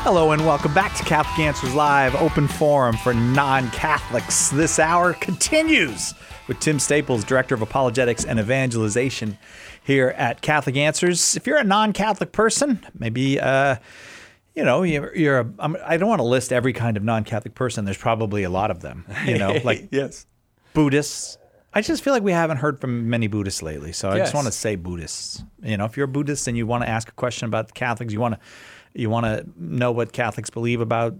Hello and welcome back to Catholic Answers Live, open forum for non-Catholics. This hour continues with Tim Staples, Director of Apologetics and Evangelization here at Catholic Answers. If you're a non-Catholic person, maybe, I don't want to list every kind of non-Catholic person. There's probably a lot of them, like yes. Buddhists. I just feel like we haven't heard from many Buddhists lately, so I just want to say Buddhists. If you're a Buddhist and you want to ask a question about the Catholics, you want to know what Catholics believe about,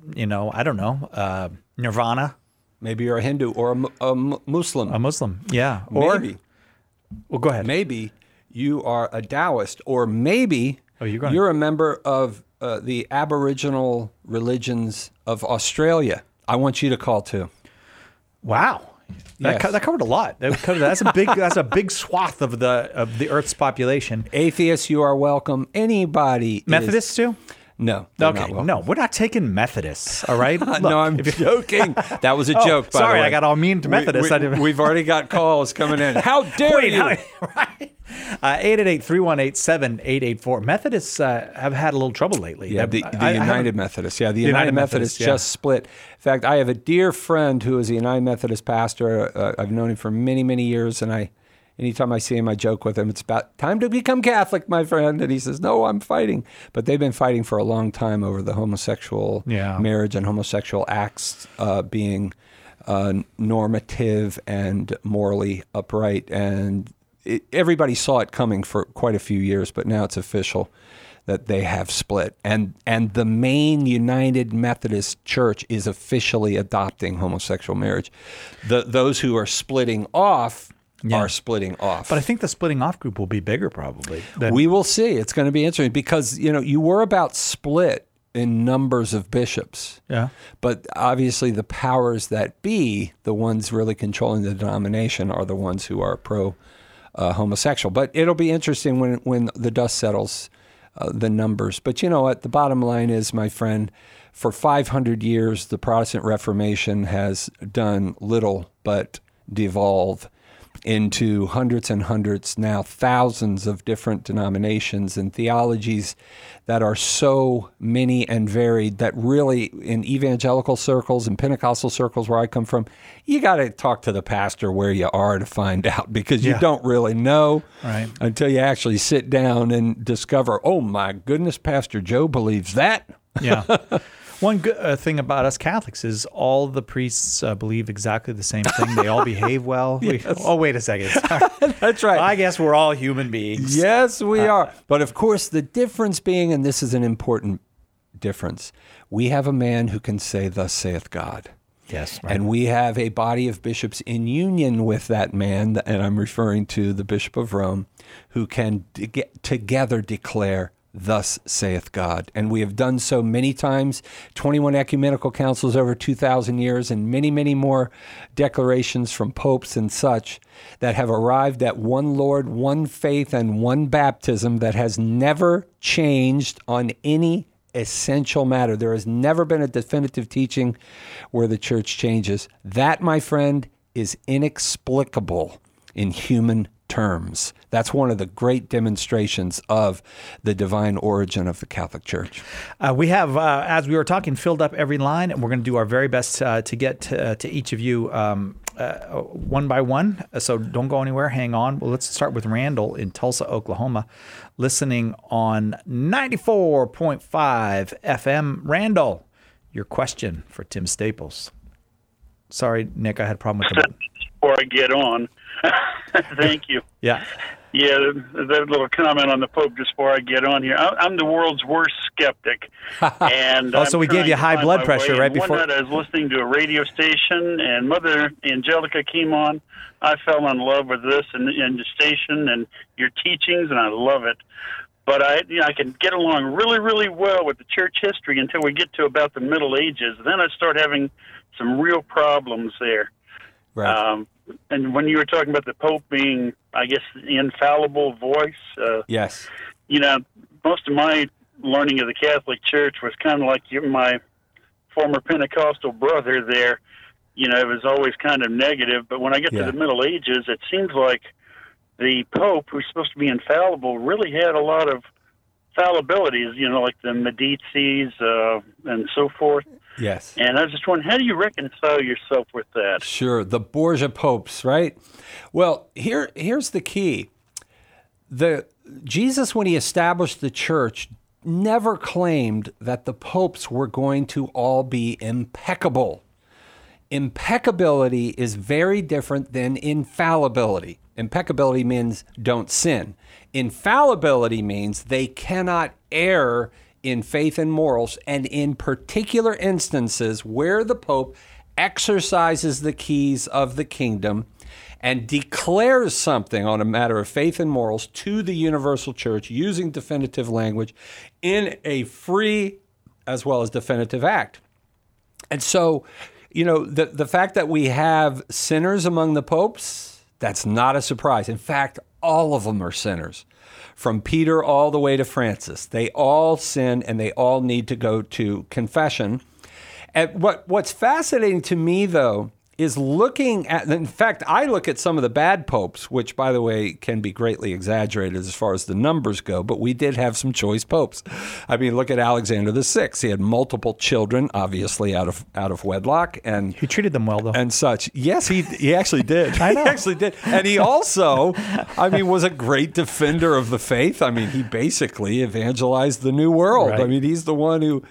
nirvana. Maybe you're a Hindu or a Muslim. A Muslim, yeah. Maybe. Well, go ahead. Maybe you are a Taoist, or maybe you're a member of the Aboriginal religions of Australia. I want you to call too. Wow. That covered a lot. That's a big swath of the Earth's population. Atheists, you are welcome. Anybody. Methodists too? No. Okay. No, we're not taking Methodists. All right. Look, no, I'm joking. That was a joke. By sorry, the way. I got all mean to Methodists. We've already got calls coming in. How dare you? Right. 888-318-7884. Methodists have had a little trouble lately. Yeah, the United Methodists. Yeah, the United Methodists just split. In fact, I have a dear friend who is a United Methodist pastor. I've known him for many, many years, and anytime I see him, I joke with him, it's about time to become Catholic, my friend. And he says, no, I'm fighting. But they've been fighting for a long time over the homosexual marriage and homosexual acts being normative and morally upright. And everybody saw it coming for quite a few years, but now it's official that they have split. And the main United Methodist Church is officially adopting homosexual marriage. Those who are splitting off are splitting off. But I think the splitting off group will be bigger probably. We will see. It's going to be interesting because, you were about split in numbers of bishops. Yeah. But obviously the powers that be, the ones really controlling the denomination, are the ones who are pro-homosexual. But it'll be interesting when the dust settles the numbers. But you know what? The bottom line is, my friend, for 500 years, the Protestant Reformation has done little but devolve into hundreds and hundreds, now thousands of different denominations and theologies that are so many and varied that really in evangelical circles and Pentecostal circles where I come from, you got to talk to the pastor where you are to find out, because you don't really know until you actually sit down and discover, oh my goodness, Pastor Joe believes that. Yeah. One good thing about us Catholics is all the priests believe exactly the same thing. They all behave well. Yes. Wait a second. That's right. I guess we're all human beings. Yes, we are. But of course, the difference being, and this is an important difference, we have a man who can say, "Thus saith God." Yes. Right. And we have a body of bishops in union with that man, and I'm referring to the Bishop of Rome, who can together declare, "Thus saith God." And we have done so many times, 21 ecumenical councils over 2,000 years, and many, many more declarations from popes and such that have arrived at one Lord, one faith, and one baptism that has never changed on any essential matter. There has never been a definitive teaching where the church changes. That, my friend, is inexplicable in human terms. That's one of the great demonstrations of the divine origin of the Catholic Church. We have, as we were talking, filled up every line, and we're going to do our very best to get to each of you one by one. So don't go anywhere. Hang on. Well, let's start with Randall in Tulsa, Oklahoma, listening on 94.5 FM. Randall, your question for Tim Staples. Sorry, Nick, I had a problem with the before I get on. Thank you. Yeah. Yeah, that little comment on the Pope just before I get on here. I'm the world's worst skeptic. And so we gave you high blood pressure right before. One night I was listening to a radio station, and Mother Angelica came on. I fell in love with this and the station and your teachings, and I love it. But I can get along really, really well with the church history until we get to about the Middle Ages. Then I start having some real problems there. Right. And when you were talking about the Pope being, I guess, the infallible voice, yes, most of my learning of the Catholic Church was kind of like my former Pentecostal brother there. It was always kind of negative. But when I get to the Middle Ages, it seems like the Pope, who's supposed to be infallible, really had a lot of fallibilities, like the Medicis and so forth. Yes. And I was just wondering, how do you reconcile yourself with that? Sure, the Borgia popes, right? Well, here's the key. Jesus, when he established the church, never claimed that the popes were going to all be impeccable. Impeccability is very different than infallibility. Impeccability means don't sin. Infallibility means they cannot err in faith and morals, and in particular instances where the Pope exercises the keys of the kingdom and declares something on a matter of faith and morals to the universal church using definitive language in a free as well as definitive act. And so, the fact that we have sinners among the popes, that's not a surprise. In fact, all of them are sinners. From Peter all the way to Francis. They all sin and they all need to go to confession. And what's fascinating to me, though, is looking at, in fact, I look at some of the bad popes, which, by the way, can be greatly exaggerated as far as the numbers go, but we did have some choice popes. I mean, look at Alexander VI. He had multiple children, obviously out of wedlock. And he treated them well, though. And such. Yes, he actually did. I know. He actually did. And he also, was a great defender of the faith. I mean, he basically evangelized the New World. Right. I mean, he's the one who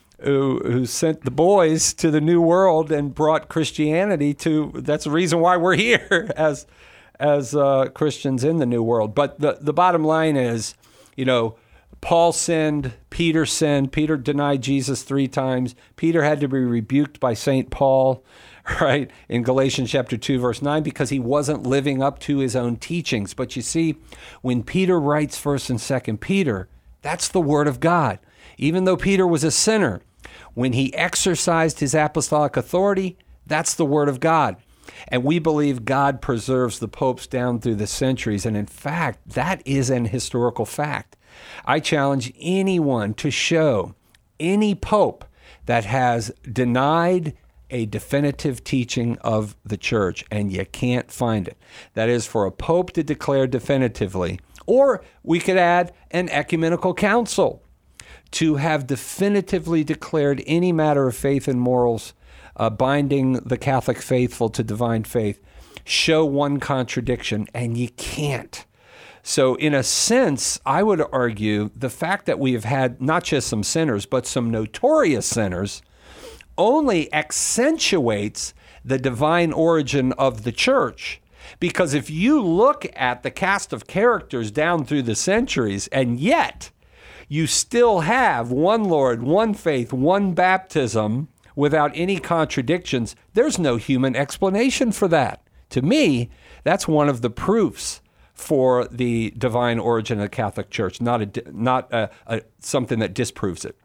sent the boys to the New World and brought Christianity to. That's the reason why we're here as Christians in the New World. But the bottom line is, Paul sinned, Peter denied Jesus 3 times. Peter had to be rebuked by St. Paul, right, in Galatians chapter 2, verse 9, because he wasn't living up to his own teachings. But you see, when Peter writes 1st and 2nd Peter, that's the word of God. Even though Peter was a sinner, when he exercised his apostolic authority, that's the word of God. And we believe God preserves the popes down through the centuries. And in fact, that is an historical fact. I challenge anyone to show any pope that has denied a definitive teaching of the church, and you can't find it. That is, for a pope to declare definitively, or we could add an ecumenical council to have definitively declared any matter of faith and morals binding the Catholic faithful to divine faith, show one contradiction, and you can't. So in a sense, I would argue the fact that we have had not just some sinners, but some notorious sinners only accentuates the divine origin of the church. Because if you look at the cast of characters down through the centuries, and yet you still have one Lord, one faith, one baptism without any contradictions, there's no human explanation for that. To me, that's one of the proofs for the divine origin of the Catholic Church, not something that disproves it.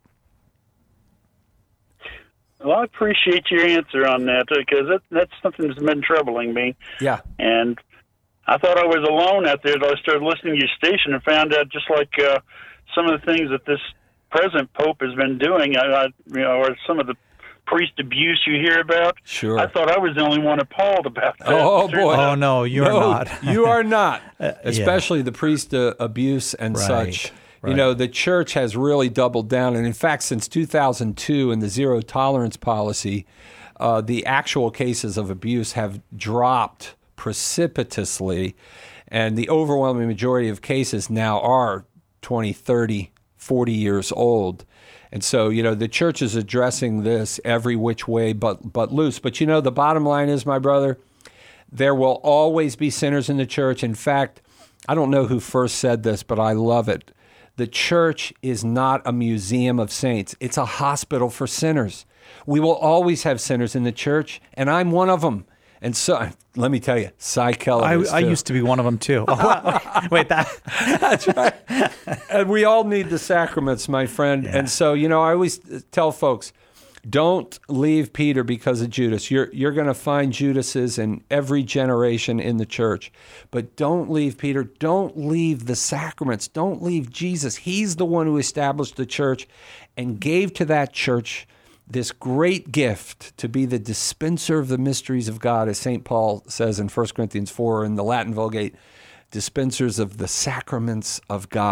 Well, I appreciate your answer on that, because that's something that's been troubling me. Yeah. And I thought I was alone out there until I started listening to your station and found out just like some of the things that this present Pope has been doing, or some of the priest abuse you hear about. Sure. I thought I was the only one appalled about that. Oh, boy. Oh, no, you're not. You are not. Especially the priest abuse and such. Right. The church has really doubled down. And in fact, since 2002 and the zero tolerance policy, the actual cases of abuse have dropped precipitously. And the overwhelming majority of cases now are 20, 30, 40 years old. And so, the church is addressing this every which way but loose. But, the bottom line is, my brother, there will always be sinners in the church. In fact, I don't know who first said this, but I love it. The church is not a museum of saints. It's a hospital for sinners. We will always have sinners in the church, and I'm one of them. And so, let me tell you, Cy Keller I used to be one of them, too. Wait, That's right. And we all need the sacraments, my friend. Yeah. And so, I always tell folks, don't leave Peter because of Judas. You're going to find Judases in every generation in the church. But don't leave Peter. Don't leave the sacraments. Don't leave Jesus. He's the one who established the church and gave to that church this great gift to be the dispenser of the mysteries of God, as St. Paul says in 1 Corinthians 4 in the Latin Vulgate, dispensers of the sacraments of God,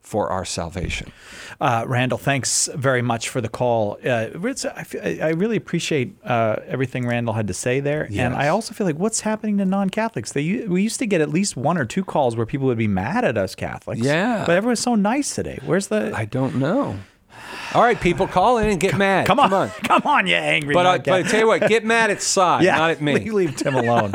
for our salvation. Randall, thanks very much for the call. I really appreciate everything Randall had to say there. Yes. And I also feel like what's happening to non-Catholics? We used to get at least 1 or 2 calls where people would be mad at us Catholics. Yeah. But everyone's so nice today. I don't know. All right, people, call in and get mad. Come on, you angry But I non-Catholic. tell you what, get mad at Cy, not at me. Leave Tim alone.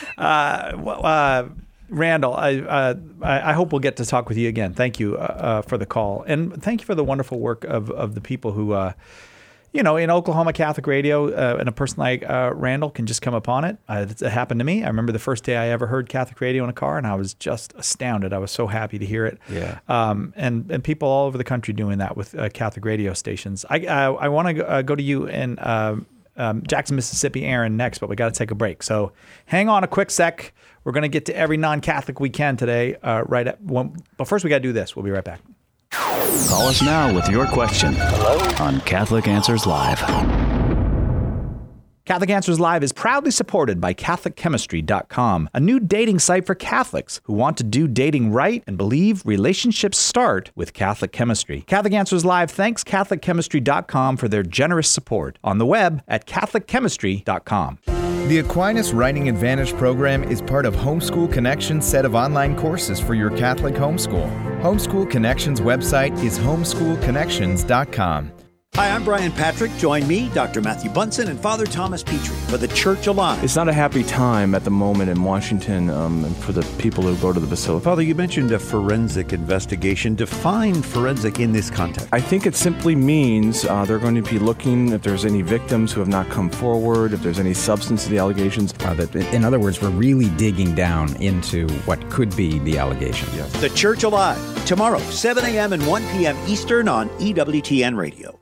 Randall, I hope we'll get to talk with you again. Thank you for the call. And thank you for the wonderful work of the people who, in Oklahoma Catholic Radio, and a person like Randall can just come upon it. It happened to me. I remember the first day I ever heard Catholic radio in a car, and I was just astounded. I was so happy to hear it. Yeah. And people all over the country doing that with Catholic radio stations. I want to go to you in Jackson, Mississippi, Aaron, next, but we got to take a break. So hang on a quick sec. We're going to get to every non-Catholic we can today. But first, we got to do this. We'll be right back. Call us now with your question on Catholic Answers Live. Catholic Answers Live is proudly supported by CatholicChemistry.com, a new dating site for Catholics who want to do dating right and believe relationships start with Catholic chemistry. Catholic Answers Live thanks CatholicChemistry.com for their generous support on the web at CatholicChemistry.com. The Aquinas Writing Advantage program is part of Homeschool Connections' set of online courses for your Catholic homeschool. Homeschool Connections' website is homeschoolconnections.com. Hi, I'm Brian Patrick. Join me, Dr. Matthew Bunson, and Father Thomas Petrie for The Church Alive. It's not a happy time at the moment in Washington and for the people who go to the Basilica. Father, you mentioned a forensic investigation. Define forensic in this context. I think it simply means they're going to be looking if there's any victims who have not come forward, if there's any substance to the allegations. In other words, we're really digging down into what could be the allegations. Yes. The Church Alive, tomorrow, 7 a.m. and 1 p.m. Eastern on EWTN Radio.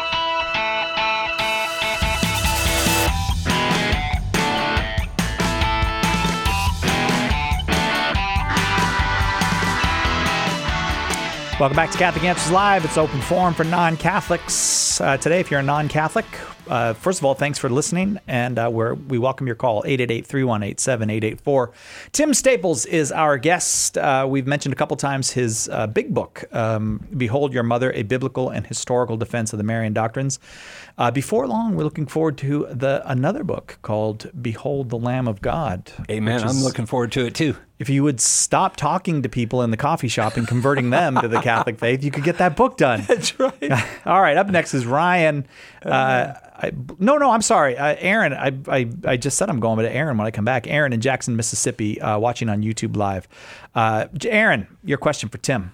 Welcome back to Catholic Answers Live. It's open forum for non-Catholics. Today, if you're a non-Catholic, first of all, thanks for listening, and we welcome your call, 888-318-7884. Tim Staples is our guest. We've mentioned a couple times his big book, Behold Your Mother, A Biblical and Historical Defense of the Marian Doctrines. Before long, we're looking forward to another book called Behold the Lamb of God. Amen. I'm looking forward to it, too. If you would stop talking to people in the coffee shop and converting them to the Catholic faith, you could get that book done. That's right. All right, up next is Ryan. I'm sorry. Aaron, I just said I'm going to Aaron when I come back. Aaron in Jackson, Mississippi, watching on YouTube Live. Aaron, your question for Tim.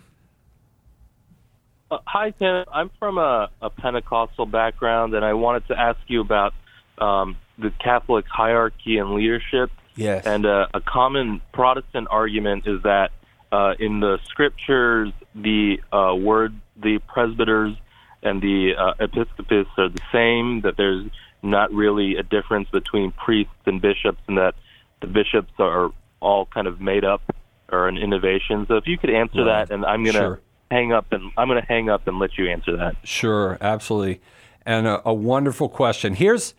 Hi, Tim. I'm from a Pentecostal background, and I wanted to ask you about the Catholic hierarchy and leadership. Yes. And a common Protestant argument is that in the scriptures, the presbyters and the episcopus are the same, that there's not really a difference between priests and bishops, and that the bishops are all kind of made up or an innovation. So if you could answer that, and I'm going to hang up and let you answer that. Sure, absolutely. And a wonderful question. Here's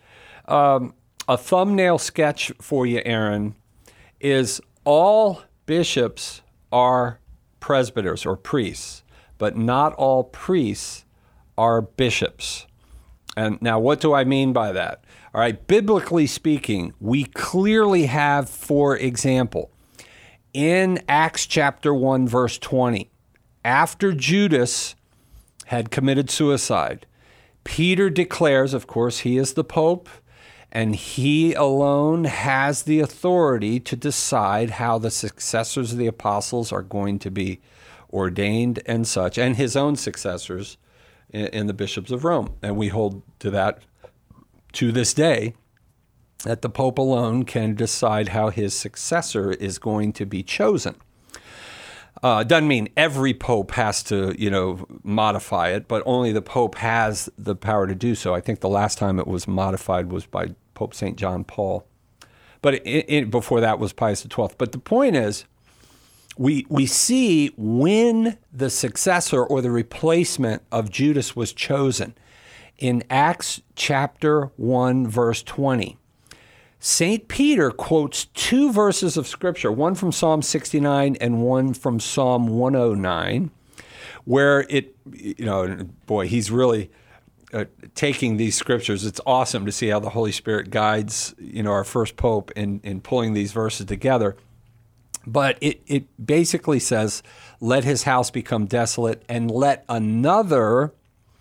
a thumbnail sketch for you, Aaron, is all bishops are presbyters or priests, but not all priests are bishops. And now what do I mean by that? All right, biblically speaking, we clearly have, for example, in Acts chapter 1, verse 20, after Judas had committed suicide, Peter declares, of course, he is the Pope, and he alone has the authority to decide how the successors of the apostles are going to be ordained and such, and his own successors in the bishops of Rome. And we hold to that to this day, that the Pope alone can decide how his successor is going to be chosen. Doesn't mean every pope has to, modify it, but only the Pope has the power to do so. I think the last time it was modified was by Pope St. John Paul. But before that was Pius XII. But the point is, we see when the successor or the replacement of Judas was chosen. In Acts chapter 1, verse 20, St. Peter quotes two verses of Scripture, one from Psalm 69 and one from Psalm 109, where it, boy, he's really taking these scriptures. It's awesome to see how the Holy Spirit guides, our first pope in pulling these verses together. But it basically says, let his house become desolate and let another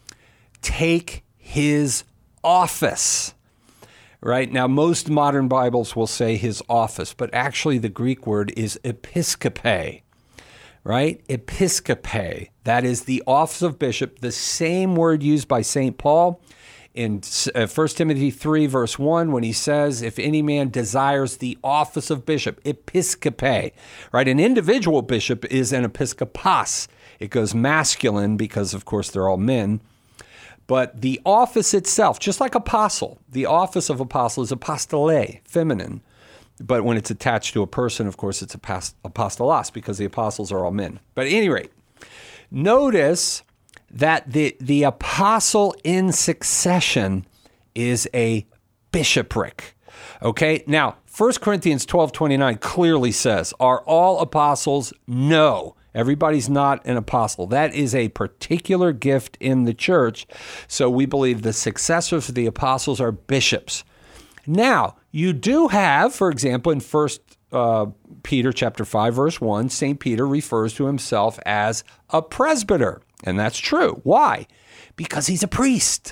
take his office. Right? Now, most modern Bibles will say his office, but actually the Greek word is episkope. Right? Episkope. That is the office of bishop, the same word used by St. Paul in 1 Timothy 3, verse 1, when he says, if any man desires the office of bishop, episkope. Right? An individual bishop is an episkopos. It goes masculine because, of course, they're all men. But the office itself, just like apostle, the office of apostle is apostole, feminine. But when it's attached to a person, of course, it's apostolos, because the apostles are all men. But at any rate, notice that the apostle in succession is a bishopric. Okay? Now, 1 Corinthians 12:29 clearly says, are all apostles? No. Everybody's not an apostle. That is a particular gift in the church. So we believe the successors of the apostles are bishops. Now, you do have, for example, in 1 Peter chapter 5, verse 1, St. Peter refers to himself as a presbyter. And that's true. Why? Because he's a priest.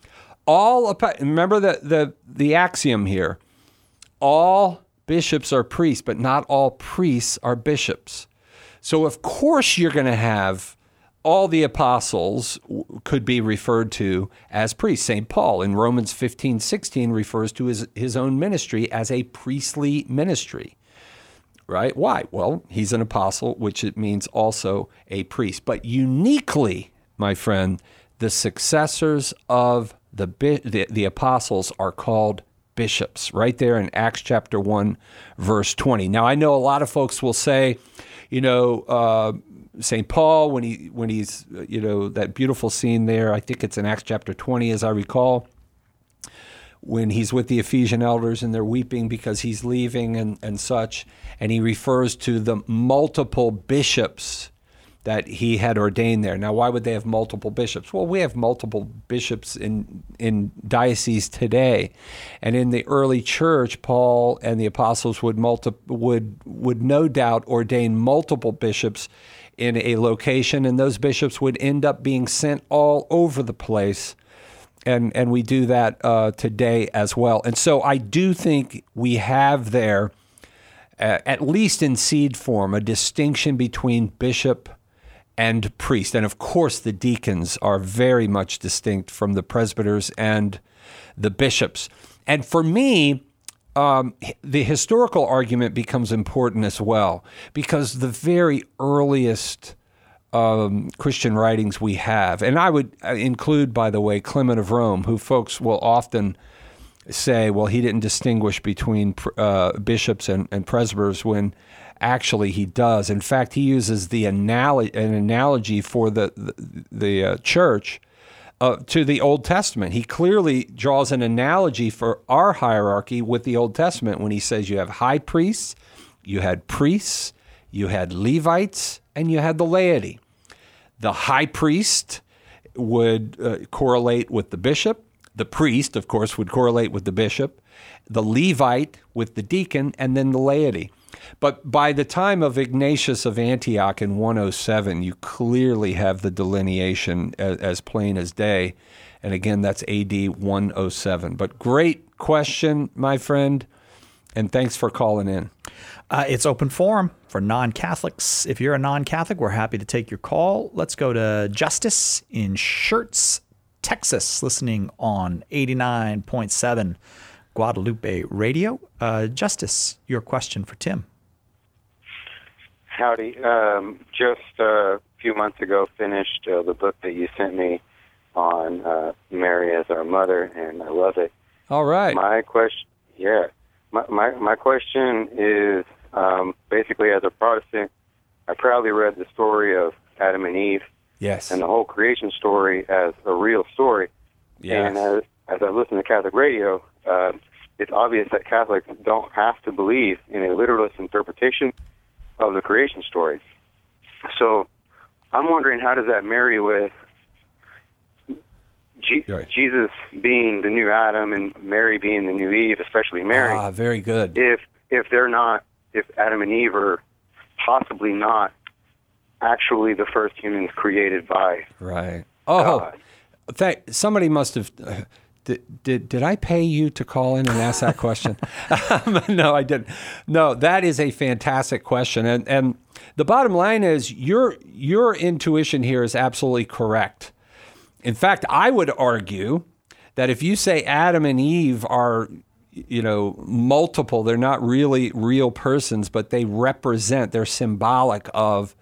Remember the axiom here. All bishops are priests, but not all priests are bishops. So, of course, you're going to have all the apostles could be referred to as priests. St. Paul in Romans 15:16 refers to his own ministry as a priestly ministry. Right? Why? Well, he's an apostle, which it means also a priest. But uniquely, my friend, the successors of the apostles are called bishops, right there in Acts chapter 1, verse 20. Now, I know a lot of folks will say, St. Paul, when he's, that beautiful scene there, I think it's in Acts chapter 20, as I recall, when he's with the Ephesian elders and they're weeping because he's leaving and such, and he refers to the multiple bishops that he had ordained there. Now, why would they have multiple bishops? Well, we have multiple bishops in dioceses today. And in the early church, Paul and the apostles would no doubt ordain multiple bishops in a location, and those bishops would end up being sent all over the place. And we do that today as well. And so I do think we have there, at least in seed form, a distinction between bishop and priest. And of course, the deacons are very much distinct from the presbyters and the bishops. And for me, the historical argument becomes important as well, because the very earliest Christian writings we have, and I would include, by the way, Clement of Rome, who folks will often say, well, he didn't distinguish between bishops and presbyters, when actually he does. In fact, he uses an analogy for the church to the Old Testament. He clearly draws an analogy for our hierarchy with the Old Testament when he says you have high priests, you had priests, you had Levites, and you had the laity. The high priest would correlate with the bishop. The priest, of course, would correlate with the bishop. The Levite with the deacon, and then the laity. But by the time of Ignatius of Antioch in 107, you clearly have the delineation as plain as day. And again, that's AD 107. But great question, my friend, and thanks for calling in. It's open forum for non-Catholics. If you're a non-Catholic, we're happy to take your call. Let's go to Justice in Schertz, Texas, listening on 89.7 Guadalupe Radio. Justice, your question for Tim. Howdy. Just a few months ago finished the book that you sent me on Mary as our mother, and I love it. All right. My question is, basically, as a Protestant, I proudly read the story of Adam and Eve. Yes. And the whole creation story as a real story. Yes. And as I listen to Catholic radio, it's obvious that Catholics don't have to believe in a literalist interpretation of the creation story. So I'm wondering, how does that marry with Jesus being the new Adam and Mary being the new Eve, especially Mary? Ah, very good. If Adam and Eve are possibly not actually the first humans created by God. Somebody must have. Did I pay you to call in and ask that question? No, I didn't. No, that is a fantastic question, and the bottom line is your intuition here is absolutely correct. In fact, I would argue that if you say Adam and Eve are, multiple, they're not really real persons, but they're symbolic of,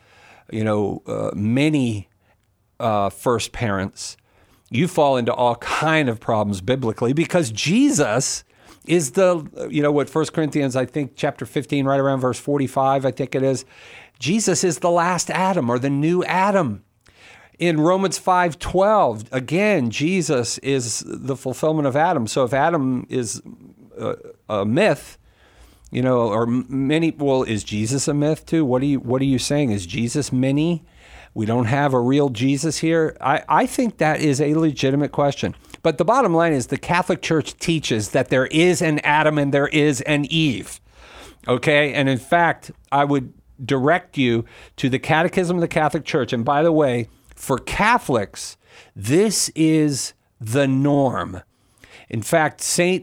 many first parents. You fall into all kind of problems biblically because Jesus is what 1 Corinthians, I think, chapter 15, right around verse 45, I think it is. Jesus is the last Adam or the new Adam. In Romans 5:12, again, Jesus is the fulfillment of Adam. So if Adam is a myth, or many, well, is Jesus a myth too? What are you saying? Is Jesus many? We don't have a real Jesus here? I think that is a legitimate question. But the bottom line is the Catholic Church teaches that there is an Adam and there is an Eve. Okay? And in fact, I would direct you to the Catechism of the Catholic Church. And by the way, for Catholics, this is the norm. In fact,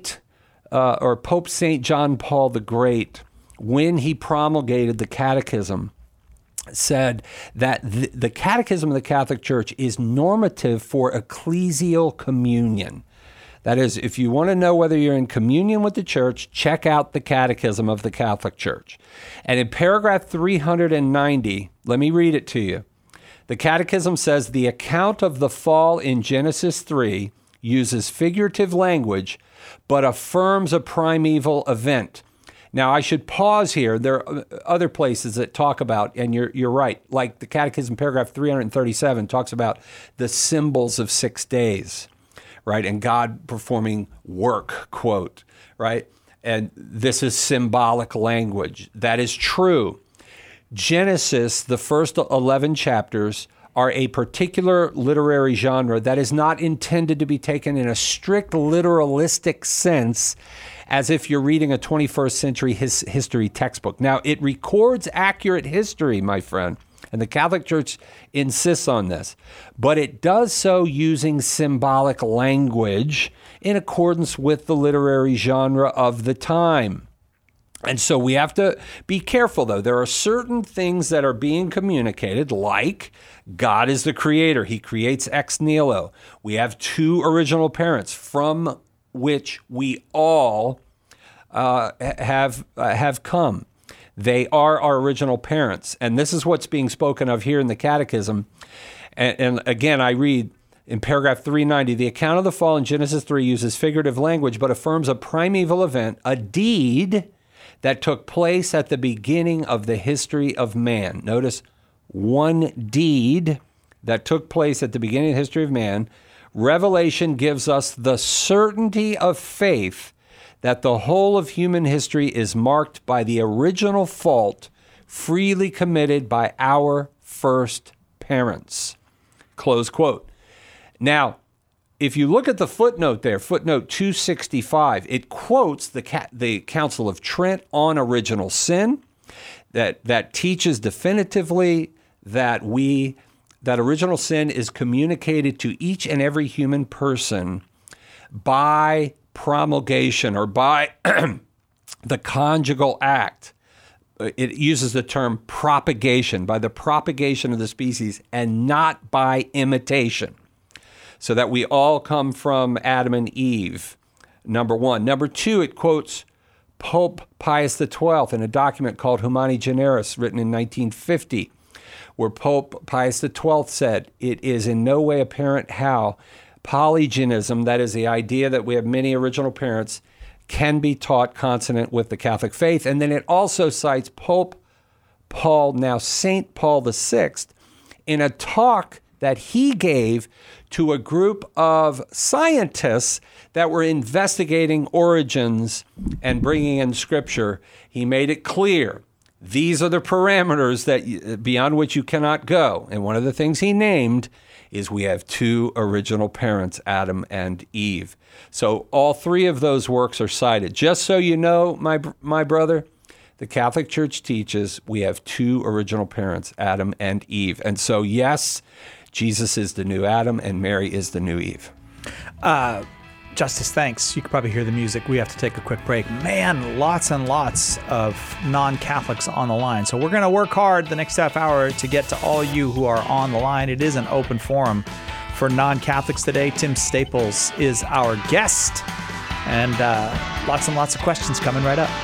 Pope St. John Paul the Great, when he promulgated the Catechism, said that the Catechism of the Catholic Church is normative for ecclesial communion. That is, if you want to know whether you're in communion with the church, check out the Catechism of the Catholic Church. And in paragraph 390, let me read it to you. The Catechism says, the account of the fall in Genesis 3 uses figurative language, but affirms a primeval event. Now, I should pause here. There are other places that talk about, and you're right, like the Catechism paragraph 337 talks about the symbols of 6 days, right? And God performing work, quote, right? And this is symbolic language. That is true. Genesis, the first 11 chapters, are a particular literary genre that is not intended to be taken in a strict literalistic sense as if you're reading a 21st century history textbook. Now, it records accurate history, my friend, and the Catholic Church insists on this, but it does so using symbolic language in accordance with the literary genre of the time. And so we have to be careful, though. There are certain things that are being communicated, like God is the creator. He creates ex nihilo. We have two original parents from which we all have come. They are our original parents. And this is what's being spoken of here in the Catechism. And again, I read in paragraph 390, the account of the fall in Genesis 3 uses figurative language, but affirms a primeval event, a deed that took place at the beginning of the history of man. Notice, one deed that took place at the beginning of the history of man. Revelation gives us the certainty of faith that the whole of human history is marked by the original fault freely committed by our first parents. Close quote. Now, if you look at the footnote there, footnote 265, it quotes the Council of Trent on original sin that teaches definitively that original sin is communicated to each and every human person by promulgation or by the conjugal act. It uses the term propagation, by the propagation of the species, and not by imitation. So that we all come from Adam and Eve, number one. Number two, it quotes Pope Pius XII in a document called Humani Generis, written in 1950, where Pope Pius XII said, it is in no way apparent how polygenism, that is the idea that we have many original parents, can be taught consonant with the Catholic faith. And then it also cites Pope Paul, now St. Paul VI, in a talk that he gave to a group of scientists that were investigating origins and bringing in Scripture. He made it clear these are the parameters that beyond which you cannot go. And one of the things he named is we have two original parents, Adam and Eve. So all three of those works are cited. Just so you know, my brother, the Catholic Church teaches we have two original parents, Adam and Eve. And so, yes, Jesus is the new Adam and Mary is the new Eve. Justice, thanks. You could probably hear the music. We have to take a quick break. Man, lots and lots of non-Catholics on the line. So we're going to work hard the next half hour to get to all you who are on the line. It is an open forum for non-Catholics today. Tim Staples is our guest. And lots and lots of questions coming right up.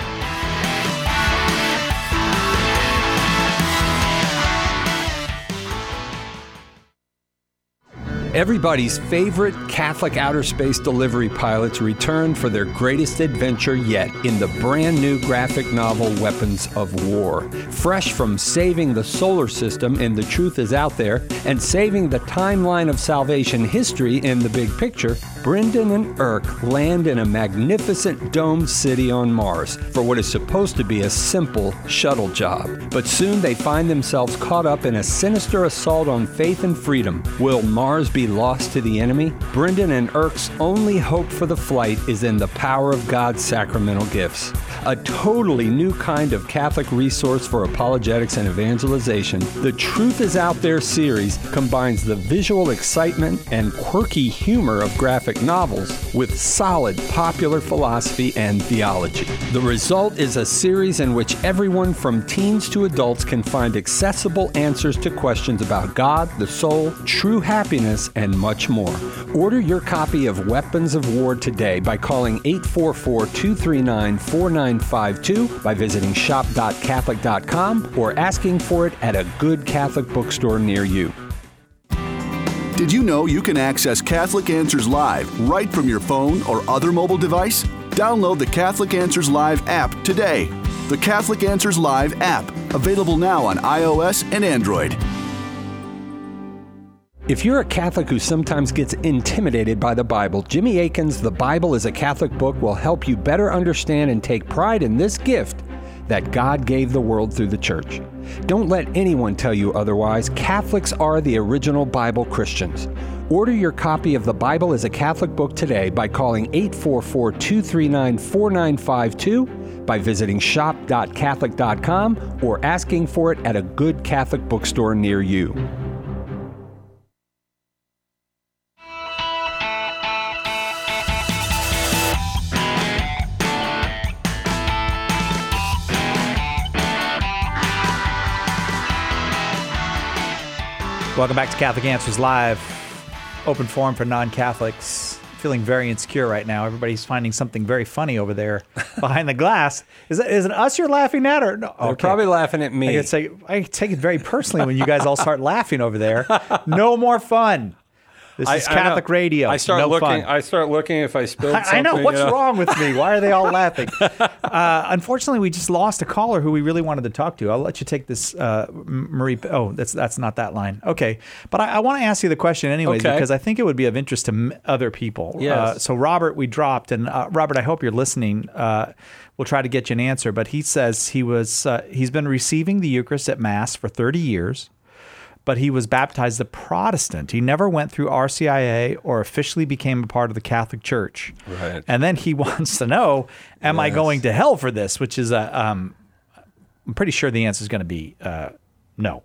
Everybody's favorite Catholic outer space delivery pilots returned for their greatest adventure yet in the brand new graphic novel Weapons of War. Fresh from saving the solar system in The Truth Is Out There and saving the timeline of salvation history in The Big Picture, Brendan and Irk land in a magnificent domed city on Mars for what is supposed to be a simple shuttle job. But soon they find themselves caught up in a sinister assault on faith and freedom. Will Mars be lost to the enemy? Brendan and Irk's only hope for the flight is in the power of God's sacramental gifts. A totally new kind of Catholic resource for apologetics and evangelization, The Truth Is Out There series combines the visual excitement and quirky humor of graphic novels with solid popular philosophy and theology. The result is a series in which everyone from teens to adults can find accessible answers to questions about God, the soul, true happiness, and much more. Order your copy of Weapons of War today by calling 844-239-4952, by visiting shop.catholic.com, or asking for it at a good Catholic bookstore near you. Did you know you can access Catholic Answers Live right from your phone or other mobile device? Download the Catholic Answers Live app today. The Catholic Answers Live app, available now on iOS and Android. If you're a Catholic who sometimes gets intimidated by the Bible, Jimmy Akin's The Bible is a Catholic Book will help you better understand and take pride in this gift that God gave the world through the church. Don't let anyone tell you otherwise. Catholics are the original Bible Christians. Order your copy of The Bible as a Catholic Book today by calling 844-239-4952, by visiting shop.catholic.com, or asking for it at a good Catholic bookstore near you. Welcome back to Catholic Answers Live, open forum for non-Catholics. Feeling very insecure right now. Everybody's finding something very funny over there behind the glass. Is it us you're laughing at, or no? They're probably laughing at me. I take it very personally when you guys all start laughing over there. No more fun. This is Catholic radio. I start looking if I spilled something. I know. What's wrong with me? Why are they all laughing? Unfortunately, we just lost a caller who we really wanted to talk to. I'll let you take this, Marie. Oh, that's not that line. Okay. But I want to ask you the question anyways, because I think it would be of interest to other people. Yes. So Robert, we dropped. And Robert, I hope you're listening. We'll try to get you an answer. But he says he's been receiving the Eucharist at Mass for 30 years. But he was baptized a Protestant. He never went through RCIA or officially became a part of the Catholic Church. Right. And then he wants to know, am I going to hell for this? Which is, I'm pretty sure the answer is going to be no.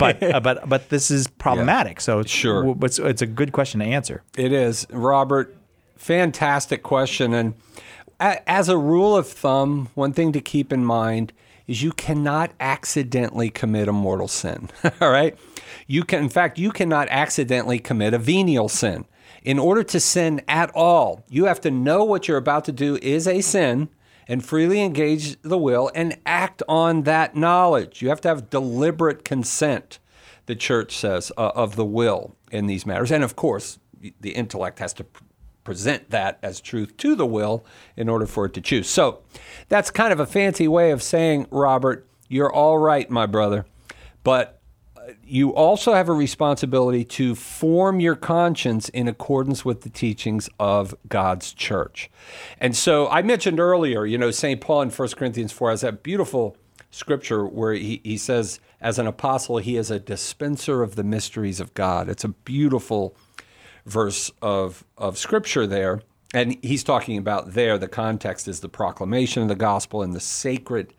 But this is problematic. Yeah. So sure. It's a good question to answer. It is. Robert, fantastic question. And as a rule of thumb, one thing to keep in mind is you cannot accidentally commit a mortal sin. All right? You cannot accidentally commit a venial sin. In order to sin at all, you have to know what you're about to do is a sin and freely engage the will and act on that knowledge. You have to have deliberate consent, the church says, of the will in these matters. And of course, the intellect has to present that as truth to the will in order for it to choose. So that's kind of a fancy way of saying, Robert, you're all right, my brother, but you also have a responsibility to form your conscience in accordance with the teachings of God's church. And so I mentioned earlier, St. Paul in 1 Corinthians 4 has that beautiful Scripture where he says, as an apostle, he is a dispenser of the mysteries of God. It's a beautiful verse of Scripture there. And he's talking about there, the context is the proclamation of the gospel and the sacred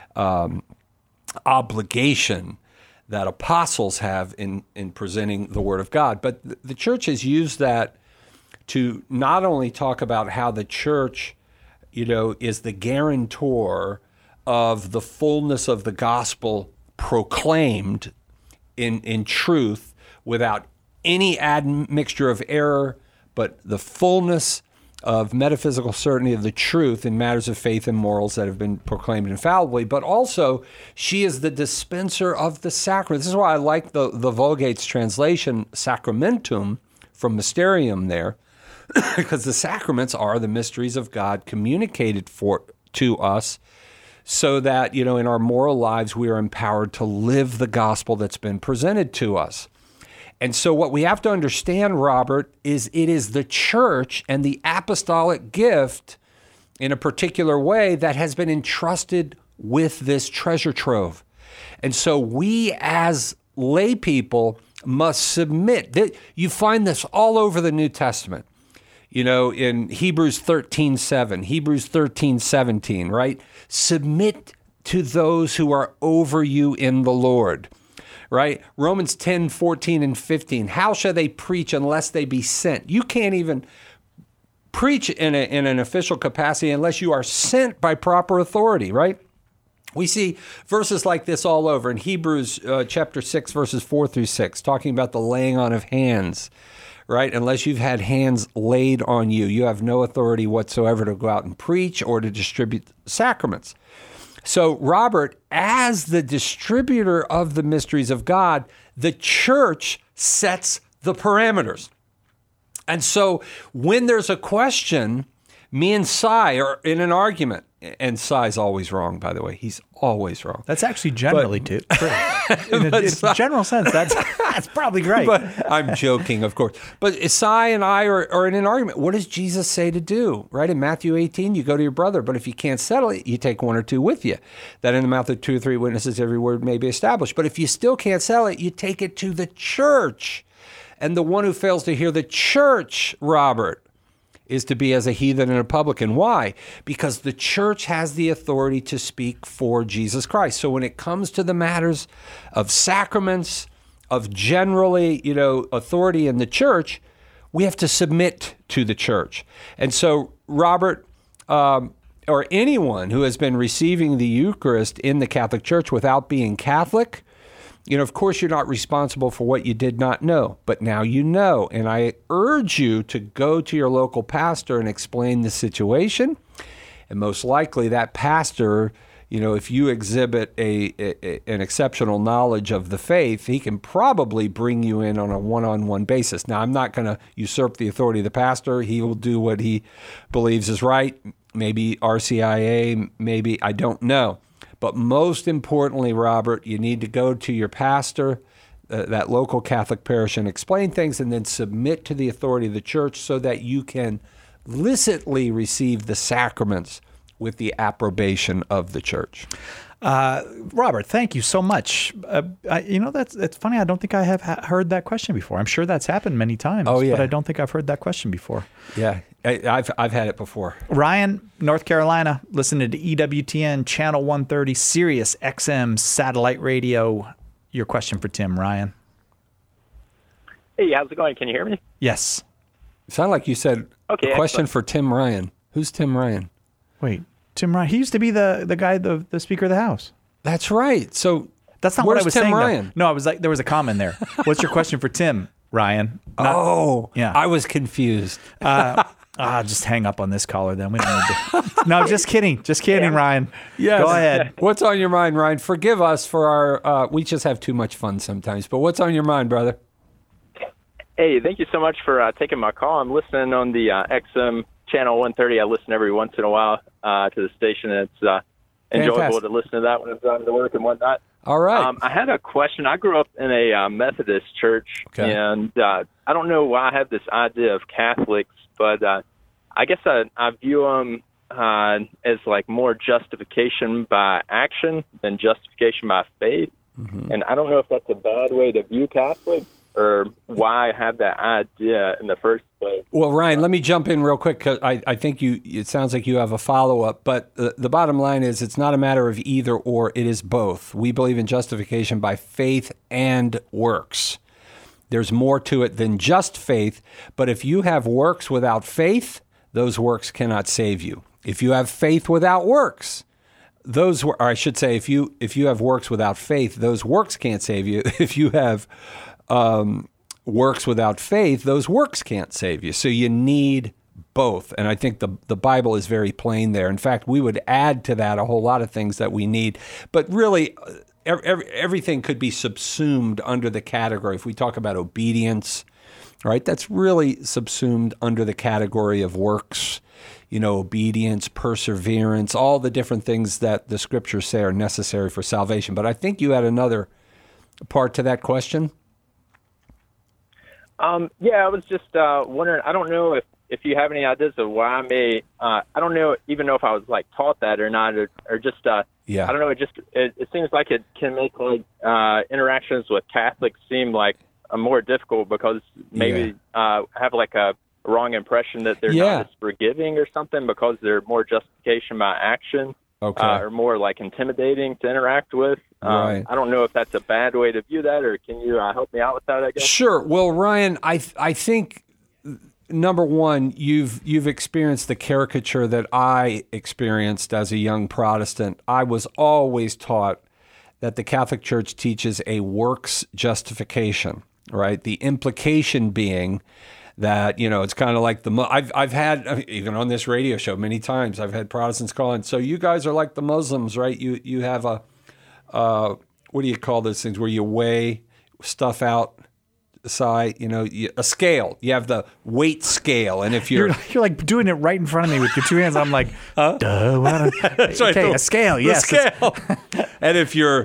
obligation that apostles have in presenting the Word of God. But the church has used that to not only talk about how the church, is the guarantor of the fullness of the gospel proclaimed in truth without any admixture of error, but the fullness of metaphysical certainty of the truth in matters of faith and morals that have been proclaimed infallibly, but also she is the dispenser of the sacrament. This is why I like the Vulgate's translation, sacramentum, from mysterium there, because the sacraments are the mysteries of God communicated to us so that, in our moral lives we are empowered to live the gospel that's been presented to us. And so what we have to understand, Robert, is it is the church and the apostolic gift in a particular way that has been entrusted with this treasure trove. And so we as lay people must submit. You find this all over the New Testament. In Hebrews 13:7, Hebrews 13:17, right? Submit to those who are over you in the Lord. Right? Romans 10:14 and 15. How shall they preach unless they be sent? You can't even preach in an official capacity unless you are sent by proper authority, right? We see verses like this all over in Hebrews chapter 6, verses 4 through 6, talking about the laying on of hands, right? Unless you've had hands laid on you, you have no authority whatsoever to go out and preach or to distribute sacraments. So, Robert, as the distributor of the mysteries of God, the church sets the parameters. And so when there's a question, me and Cy are in an argument, and Cy's always wrong, by the way. He's always wrong. That's actually generally true. In a general sense, that's probably right. But I'm joking, of course. But Cy and I are in an argument. What does Jesus say to do? Right? In Matthew 18, you go to your brother, but if you can't settle it, you take one or two with you. That in the mouth of 2 or 3 witnesses, every word may be established. But if you still can't settle it, you take it to the church. And the one who fails to hear the church, Robert, is to be as a heathen and a publican. Why? Because the church has the authority to speak for Jesus Christ. So when it comes to the matters of sacraments, of generally, authority in the church, we have to submit to the church. And so, Robert, or anyone who has been receiving the Eucharist in the Catholic Church without being Catholic, of course, you're not responsible for what you did not know, but now you know. And I urge you to go to your local pastor and explain the situation. And most likely that pastor, if you exhibit an exceptional knowledge of the faith, he can probably bring you in on a one-on-one basis. Now, I'm not going to usurp the authority of the pastor. He will do what he believes is right. Maybe RCIA, maybe, I don't know. But most importantly, Robert, you need to go to your pastor, that local Catholic parish, and explain things and then submit to the authority of the church so that you can licitly receive the sacraments with the approbation of the church. Robert, thank you so much. It's funny. I don't think I have heard that question before. I'm sure that's happened many times, but I don't think I've heard that question before. Yeah, I've had it before. Ryan, North Carolina, listening to EWTN Channel 130, Sirius XM Satellite Radio. Your question for Tim, Ryan. Hey, how's it going? Can you hear me? Yes. It sounded like you said a question for Tim Ryan. Who's Tim Ryan? Wait. Tim Ryan. He used to be the guy, the Speaker of the House. That's right. So that's not what I was Tim saying. Ryan? No, I was like, there was a comment there. What's your question for Tim, Ryan? Yeah. I was confused. Just hang up on this caller then. We don't need to. No, just kidding. Just kidding, Ryan. Yes. Go ahead. What's on your mind, Ryan? Forgive us for our, we just have too much fun sometimes, but what's on your mind, brother? Hey, thank you so much for taking my call. I'm listening on the XM Channel 130. I listen every once in a while to the station. It's enjoyable to listen to that when I'm driving to work and whatnot. All right. I had a question. I grew up in a Methodist church, and I don't know why I have this idea of Catholics, but I guess I view them as like more justification by action than justification by faith. Mm-hmm. And I don't know if that's a bad way to view Catholics or why I have that idea in the first place. Well, Ryan, let me jump in real quick because I think it sounds like you have a follow-up. But the bottom line is it's not a matter of either or, it is both. We believe in justification by faith and works. There's more to it than just faith. But if you have works without faith, those works cannot save you. If you have faith without works, or I should say, if you have works without faith, those works can't save you. If you have works without faith, those works can't save you. So you need both. And I think the Bible is very plain there. In fact, we would add to that a whole lot of things that we need. But really, everything could be subsumed under the category. If we talk about obedience, right, that's really subsumed under the category of works. Obedience, perseverance, all the different things that the scriptures say are necessary for salvation. But I think you had another part to that question. I was just wondering, I don't know if you have any ideas of why I may, I don't know even know if I was like taught that or not, or just, I don't know, it seems like it can make like interactions with Catholics seem like more difficult because maybe have like a wrong impression that they're not as forgiving or something because they're more justification by action. Okay. Or more like intimidating to interact with. Right. I don't know if that's a bad way to view that, or can you help me out with that, I guess? Sure. Well, Ryan, I think, number one, you've experienced the caricature that I experienced as a young Protestant. I was always taught that the Catholic Church teaches a works justification, right? The implication being that, it's kind of like I've had, even on this radio show many times, I've had Protestants calling, so you guys are like the Muslims, right? You have a, what do you call those things where you weigh stuff out side, a scale. You have the weight scale. And if you're like doing it right in front of me with your two hands, I'm like, duh. That's right. Okay, a scale, yes. Scale. And if your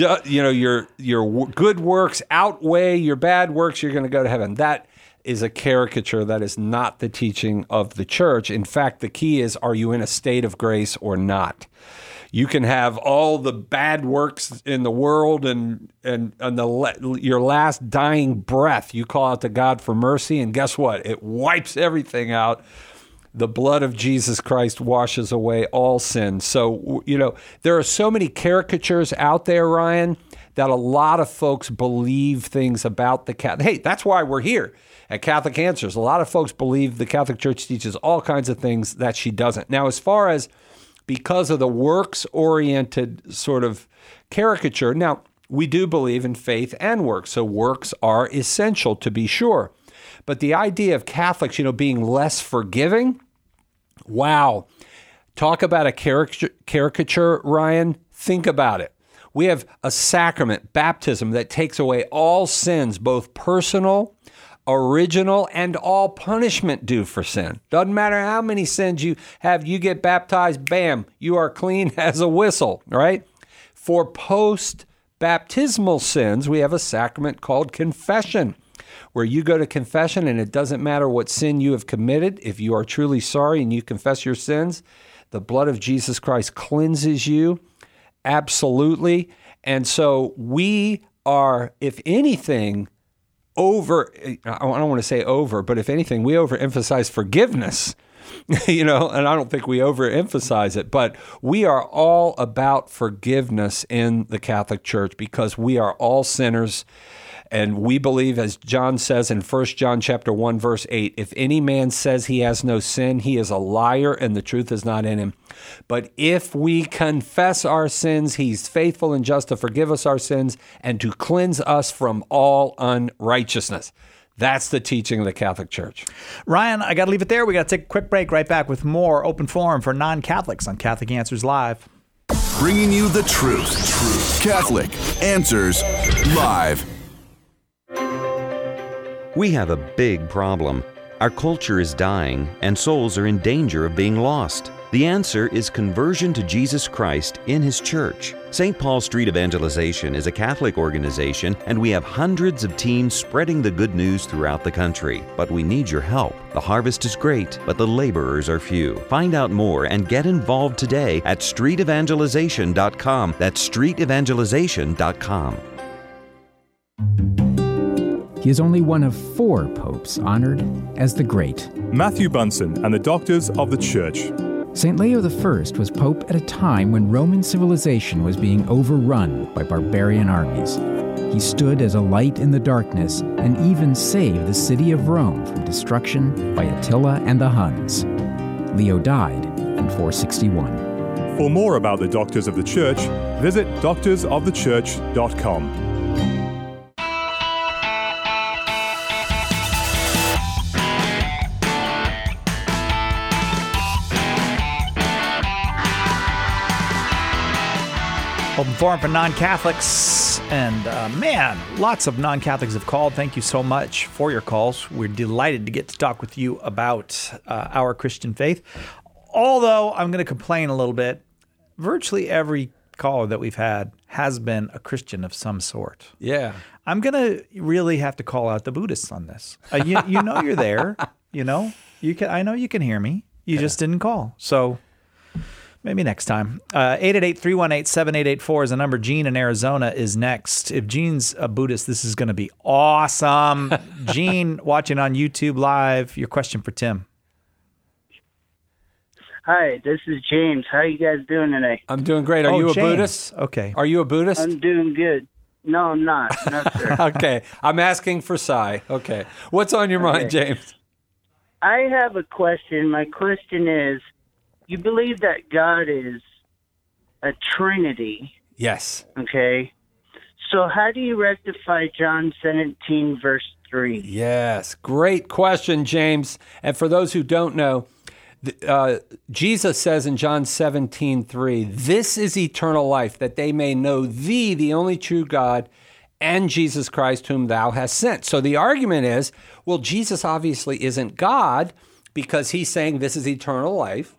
good works outweigh your bad works, you're going to go to heaven. That is a caricature. That is not the teaching of the church. In fact, the key is, are you in a state of grace or not? You can have all the bad works in the world and your last dying breath, you call out to God for mercy, and guess what? It wipes everything out. The blood of Jesus Christ washes away all sin. So, there are so many caricatures out there, Ryan, that a lot of folks believe things about the Catholic. Hey, that's why we're here at Catholic Answers. A lot of folks believe the Catholic Church teaches all kinds of things that she doesn't. Now, as far as because of the works-oriented sort of caricature, now, we do believe in faith and works, so works are essential to be sure. But the idea of Catholics, being less forgiving, wow. Talk about a caricature, Ryan. Think about it. We have a sacrament, baptism, that takes away all sins, both personal, original, and all punishment due for sin. Doesn't matter how many sins you have, you get baptized, bam, you are clean as a whistle, right? For post-baptismal sins, we have a sacrament called confession, where you go to confession and it doesn't matter what sin you have committed. If you are truly sorry and you confess your sins, the blood of Jesus Christ cleanses you. Absolutely. And so we are, if anything, I don't want to say over, but if anything, we overemphasize forgiveness, and I don't think we overemphasize it, but we are all about forgiveness in the Catholic Church because we are all sinners. And we believe, as John says in 1 John chapter 1, verse 8, if any man says he has no sin, he is a liar and the truth is not in him. But if we confess our sins, he's faithful and just to forgive us our sins and to cleanse us from all unrighteousness. That's the teaching of the Catholic Church. Ryan, I got to leave it there. We got to take a quick break. Right back with more Open Forum for non-Catholics on Catholic Answers Live. Bringing you the truth. Catholic Answers Live. We have a big problem. Our culture is dying, and souls are in danger of being lost. The answer is conversion to Jesus Christ in His church. St. Paul Street Evangelization is a Catholic organization, and we have hundreds of teams spreading the good news throughout the country. But we need your help. The harvest is great, but the laborers are few. Find out more and get involved today at streetevangelization.com. That's streetevangelization.com. He is only one of 4 popes honored as the Great. Matthew Bunson and the Doctors of the Church. St. Leo I was pope at a time when Roman civilization was being overrun by barbarian armies. He stood as a light in the darkness and even saved the city of Rome from destruction by Attila and the Huns. Leo died in 461. For more about the Doctors of the Church, visit doctorsofthechurch.com. Open forum for non-Catholics, and man, lots of non-Catholics have called. Thank you so much for your calls. We're delighted to get to talk with you about our Christian faith. Although I'm going to complain a little bit, virtually every caller that we've had has been a Christian of some sort. Yeah. I'm going to really have to call out the Buddhists on this. You know you're there. You know, I know you can hear me. You just didn't call. So maybe next time. 888-318-7884 is the number. Gene in Arizona is next. If Gene's a Buddhist, this is going to be awesome. Gene, watching on YouTube Live, your question for Tim. Hi, this is James. How are you guys doing today? I'm doing great. Are you a James. Buddhist? Okay. Are you a Buddhist? I'm doing good. No, I'm not. No, sir. Okay. I'm asking for Cy. Okay. What's on your mind, James? I have a question. My question is, you believe that God is a Trinity. Yes. Okay. So how do you rectify John 17, verse 3? Yes. Great question, James. And for those who don't know, Jesus says in John 17:3, "This is eternal life, that they may know thee, the only true God, and Jesus Christ, whom thou hast sent." So the argument is, well, Jesus obviously isn't God because he's saying this is eternal life.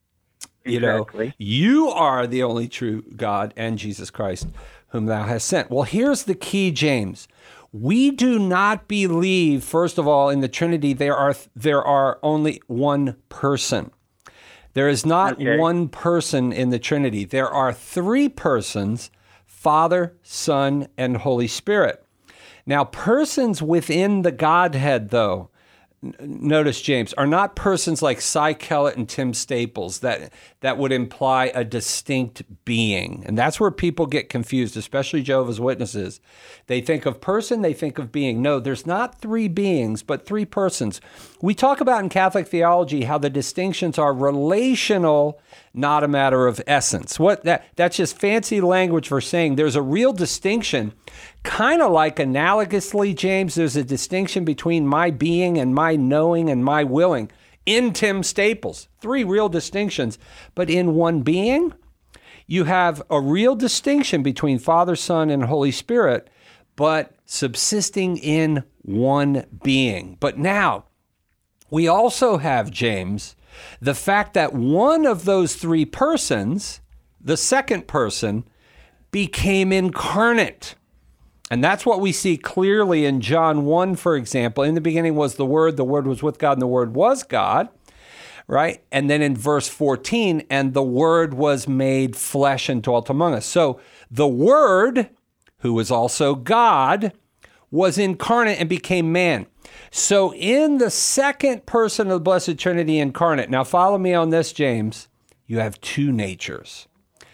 Exactly. You know, you are the only true God and Jesus Christ, whom thou hast sent. Well, here's the key, James. We do not believe, first of all, in the Trinity, there are only one person. There is not one person in the Trinity. There are 3 persons, Father, Son, and Holy Spirit. Now, persons within the Godhead, though, notice, James, are not persons like Cy Kellett and Tim Staples that would imply a distinct being. And that's where people get confused, especially Jehovah's Witnesses. They think of person, they think of being. No, there's not 3 beings, but 3 persons. We talk about in Catholic theology how the distinctions are relational, not a matter of essence. That's just fancy language for saying there's a real distinction. Kind of like analogously, James, there's a distinction between my being and my knowing and my willing. In Tim Staples, 3 real distinctions. But in one being, you have a real distinction between Father, Son, and Holy Spirit, but subsisting in one being. But now, we also have, James, the fact that one of those 3 persons, the second person, became incarnate. And that's what we see clearly in John 1, for example. In the beginning was the Word was with God, and the Word was God, right? And then in verse 14, and the Word was made flesh and dwelt among us. So the Word, who is also God, was incarnate and became man. So in the second person of the Blessed Trinity incarnate, now follow me on this, James, you have 2 natures.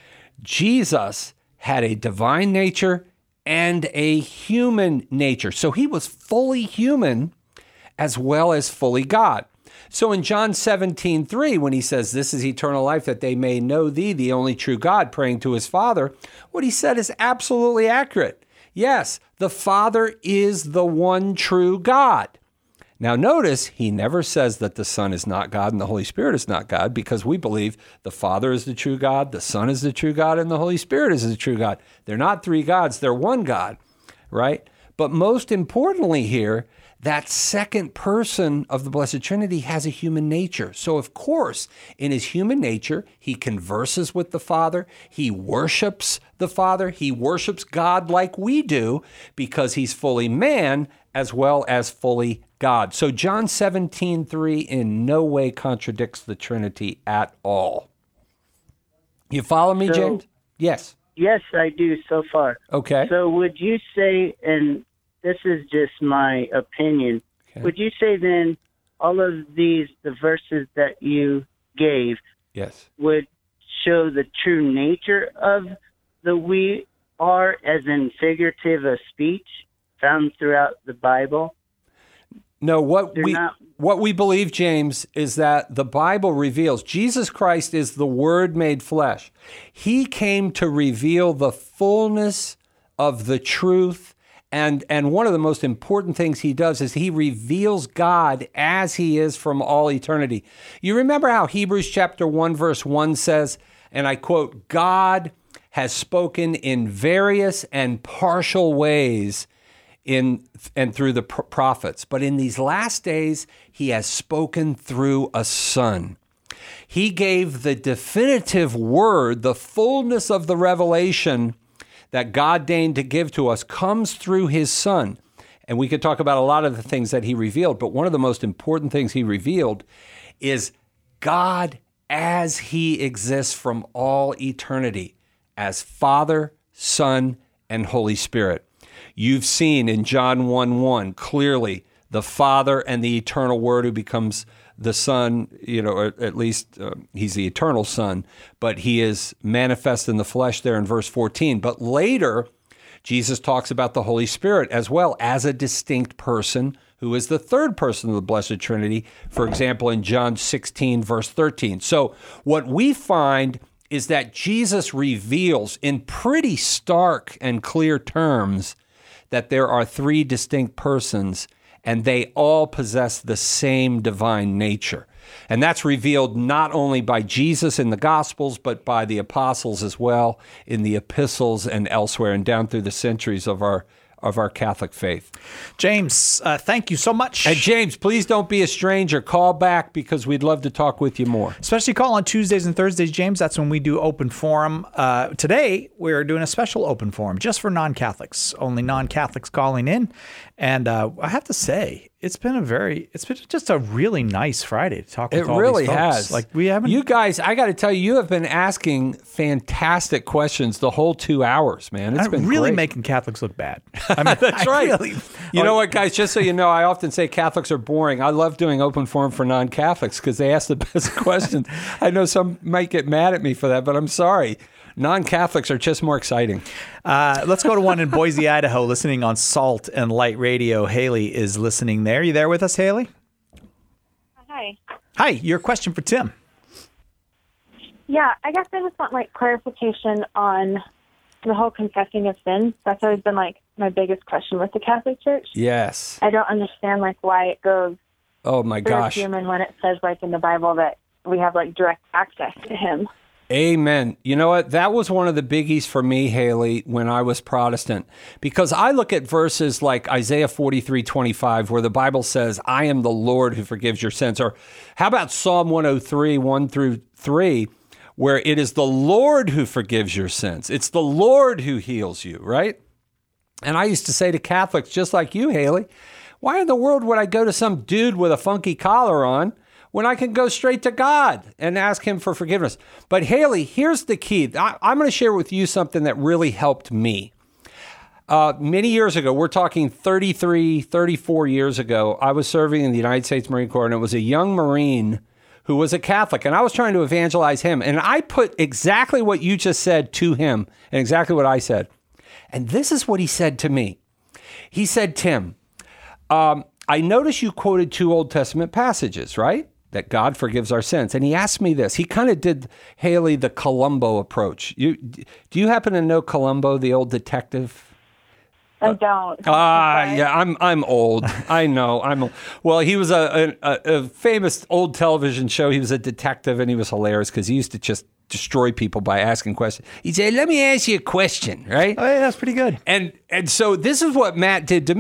Jesus had a divine nature and a human nature. So he was fully human as well as fully God. So in John 17:3, when he says, "This is eternal life, that they may know thee, the only true God," praying to his Father, what he said is absolutely accurate. Yes, the Father is the one true God. Now notice, he never says that the Son is not God and the Holy Spirit is not God, because we believe the Father is the true God, the Son is the true God, and the Holy Spirit is the true God. They're not 3 gods, they're one God, right? But most importantly here, that second person of the Blessed Trinity has a human nature. So, of course, in his human nature, he converses with the Father. He worships the Father. He worships God like we do because he's fully man as well as fully God. So John 17:3 in no way contradicts the Trinity at all. You follow me, James? Yes. Yes, I do so far. Okay. So would you say, and this is just my opinion, would you say then all of the verses that you gave yes, would show the true nature of the we are, as in figurative of speech, found throughout the Bible? No, what we believe, James, is that the Bible reveals Jesus Christ is the Word made flesh. He came to reveal the fullness of the truth, and one of the most important things he does is he reveals God as he is from all eternity. You remember how Hebrews chapter 1 verse 1 says, and I quote, God has spoken in various and partial ways and through the prophets. But in these last days, he has spoken through a Son. He gave the definitive word, the fullness of the revelation that God deigned to give to us comes through his Son. And we could talk about a lot of the things that he revealed, but one of the most important things he revealed is God as he exists from all eternity, as Father, Son, and Holy Spirit. You've seen in John 1:1 clearly the Father and the eternal Word who becomes the Son, or at least he's the eternal Son, but he is manifest in the flesh there in verse 14. But later, Jesus talks about the Holy Spirit as well as a distinct person who is the third person of the Blessed Trinity, for example, in John 16, verse 13. So what we find is that Jesus reveals in pretty stark and clear terms that there are three distinct persons and they all possess the same divine nature. And that's revealed not only by Jesus in the Gospels, but by the apostles as well in the epistles and elsewhere and down through the centuries of our Catholic faith. James, thank you so much. And James, please don't be a stranger. Call back because we'd love to talk with you more. Especially call on Tuesdays and Thursdays, James. That's when we do open forum. Today, we're doing a special open forum just for non-Catholics. Only non-Catholics calling in. And I have to say, it's been just a really nice Friday to talk with all really these folks. Has. Like we haven't. You guys, I got to tell you, you have been asking fantastic questions the whole 2 hours, man. It's been really great. making Catholics look bad. That's right. Really, you know what, guys? Just so you know, I often say Catholics are boring. I love doing open forum for non-Catholics because they ask the best questions. I know some might get mad at me for that, but I'm sorry. Non-Catholics are just more exciting. Let's go to one in Boise, Idaho, listening on Salt and Light Radio. Haley is listening there. You there with us, Haley? Hi. Hi, your question for Tim. Yeah, I guess I just want clarification on the whole confessing of sins. That's always been my biggest question with the Catholic Church. Yes. I don't understand why it goes oh my gosh human when it says in the Bible that we have direct access to him. Amen. You know what? That was one of the biggies for me, Haley, when I was Protestant, because I look at verses like Isaiah 43:25, where the Bible says, I am the Lord who forgives your sins. Or how about Psalm 103, 1-3, where it is the Lord who forgives your sins. It's the Lord who heals you, right? And I used to say to Catholics, just like you, Haley, why in the world would I go to some dude with a funky collar on when I can go straight to God and ask him for forgiveness? But Haley, here's the key. I'm going to share with you something that really helped me. Many years ago, we're talking 33, 34 years ago, I was serving in the United States Marine Corps, and it was a young Marine who was a Catholic, and I was trying to evangelize him. And I put exactly what you just said to him and exactly what I said. And this is what he said to me. He said, Tim, I noticed you quoted 2 Old Testament passages, right? That God forgives our sins. And he asked me this. He kind of did, Haley, the Columbo approach. Do you happen to know Columbo, the old detective? I don't. Yeah, I'm old. I know. Well, he was a famous old television show. He was a detective, and he was hilarious because he used to just destroy people by asking questions. He'd say, let me ask you a question, right? Oh, yeah, that's pretty good. And so this is what Matt did to me.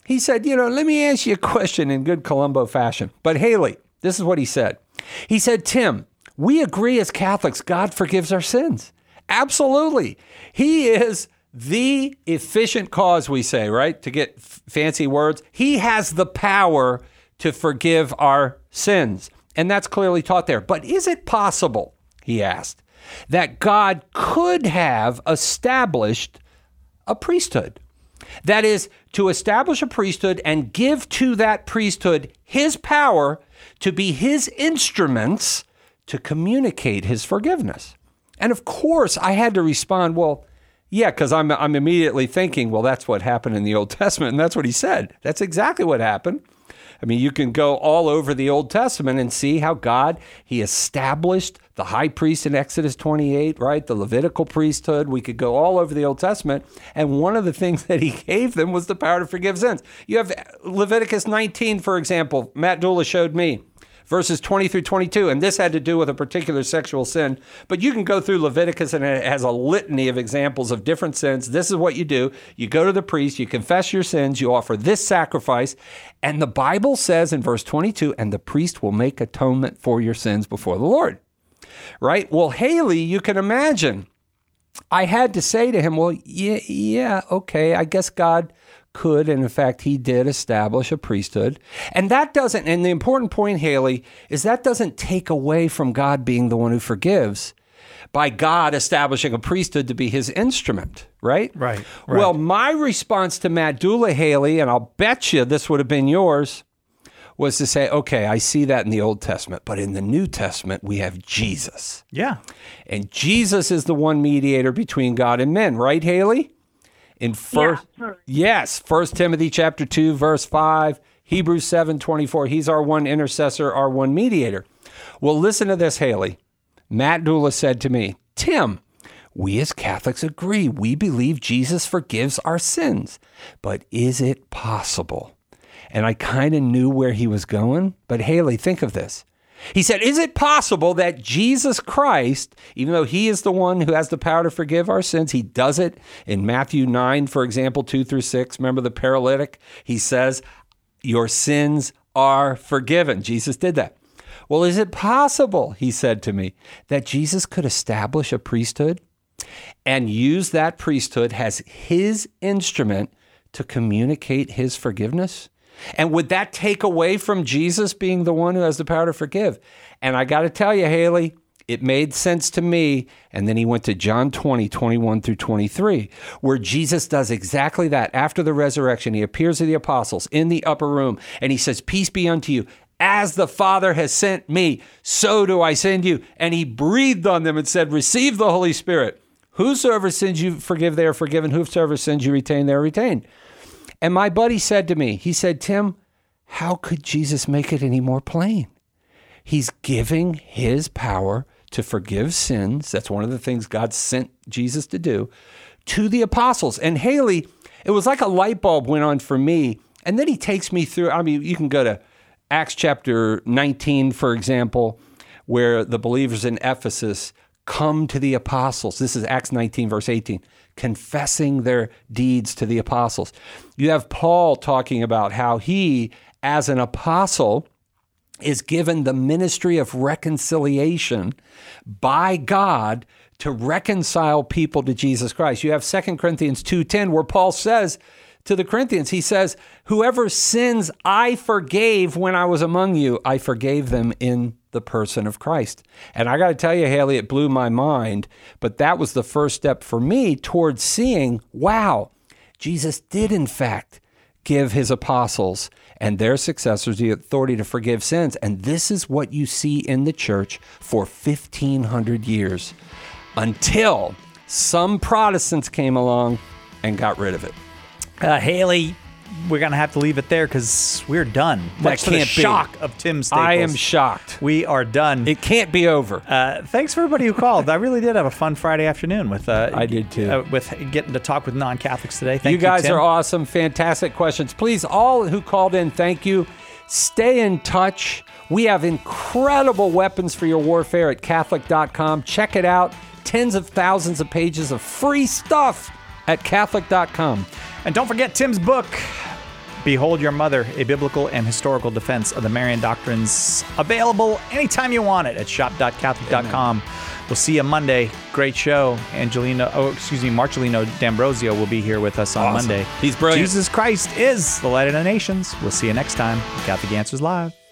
He said, let me ask you a question in good Columbo fashion. But Haley, this is what he said. He said, Tim, we agree as Catholics, God forgives our sins. Absolutely. He is the efficient cause, we say, right? To get fancy words. He has the power to forgive our sins. And that's clearly taught there. But is it possible, he asked, that God could have established a priesthood? That is, to establish a priesthood and give to that priesthood his power to be his instruments to communicate his forgiveness. And of course, I had to respond, well, yeah, because I'm immediately thinking, well, that's what happened in the Old Testament, and that's what he said. That's exactly what happened. I mean, you can go all over the Old Testament and see how God, he established the high priest in Exodus 28, right? The Levitical priesthood. We could go all over the Old Testament. And one of the things that he gave them was the power to forgive sins. You have Leviticus 19, for example. Matt Dula showed me verses 20 through 22. And this had to do with a particular sexual sin. But you can go through Leviticus and it has a litany of examples of different sins. This is what you do. You go to the priest, you confess your sins, you offer this sacrifice. And the Bible says in verse 22, and the priest will make atonement for your sins before the Lord. Right? Well, Haley, you can imagine, I had to say to him, well, yeah, okay, I guess God could, and in fact, he did establish a priesthood. And that doesn't, and the important point, Haley, is that doesn't take away from God being the one who forgives by God establishing a priesthood to be his instrument, right? Right. Well, my response to Matt Dula, Haley, and I'll bet you this would have been yours, was to say, okay, I see that in the Old Testament, but in the New Testament, we have Jesus. Yeah. And Jesus is the one mediator between God and men, right, Haley? In Yes, 1 Timothy chapter 2, verse 5, Hebrews 7:24, he's our one intercessor, our one mediator. Well, listen to this, Haley. Matt Dula said to me, Tim, we as Catholics agree. We believe Jesus forgives our sins. But is it possible? And I kind of knew where he was going. But Haley, think of this. He said, is it possible that Jesus Christ, even though he is the one who has the power to forgive our sins, he does it in Matthew 9, for example, 2 through 6. Remember the paralytic? He says, your sins are forgiven. Jesus did that. Well, is it possible, he said to me, that Jesus could establish a priesthood and use that priesthood as his instrument to communicate his forgiveness? And would that take away from Jesus being the one who has the power to forgive? And I got to tell you, Haley, it made sense to me. And then he went to John 20, 21 through 23, where Jesus does exactly that. After the resurrection, he appears to the apostles in the upper room, and he says, peace be unto you. As the Father has sent me, so do I send you. And he breathed on them and said, receive the Holy Spirit. Whosoever sins you forgive, they are forgiven. Whosoever sins you retain, they are retained. And my buddy said to me, he said, Tim, how could Jesus make it any more plain? He's giving his power to forgive sins. That's one of the things God sent Jesus to do, to the apostles. And Haley, it was like a light bulb went on for me. And then he takes me through, I mean, you can go to Acts chapter 19, for example, where the believers in Ephesus come to the apostles. This is Acts 19, verse 18. Confessing their deeds to the apostles. You have Paul talking about how he, as an apostle, is given the ministry of reconciliation by God to reconcile people to Jesus Christ. You have 2 Corinthians 2:10, where Paul says to the Corinthians, he says, whoever sins I forgave when I was among you, I forgave them in the person of Christ. And I got to tell you, Haley, it blew my mind, but that was the first step for me towards seeing, wow, Jesus did in fact give his apostles and their successors the authority to forgive sins. And this is what you see in the church for 1,500 years until some Protestants came along and got rid of it. Haley, we're going to have to leave it there because we're done. That can't be. Shock of Tim Staples. I am shocked. We are done. It can't be over. Thanks for everybody who called. I really did have a fun Friday afternoon with. I did too. With getting to talk with non-Catholics today. Thank you, guys Tim. are awesome. Fantastic questions. Please, all who called in, thank you. Stay in touch. We have incredible weapons for your warfare at Catholic.com. Check it out. Tens of thousands of pages of free stuff at Catholic.com. And don't forget Tim's book, Behold Your Mother, a biblical and historical defense of the Marian doctrines. Available anytime you want it at shop.catholic.com. We'll see you Monday. Great show. Marcelino D'Ambrosio will be here with us on Monday. He's brilliant. Jesus Christ is the light of the nations. We'll see you next time. Catholic Answers Live.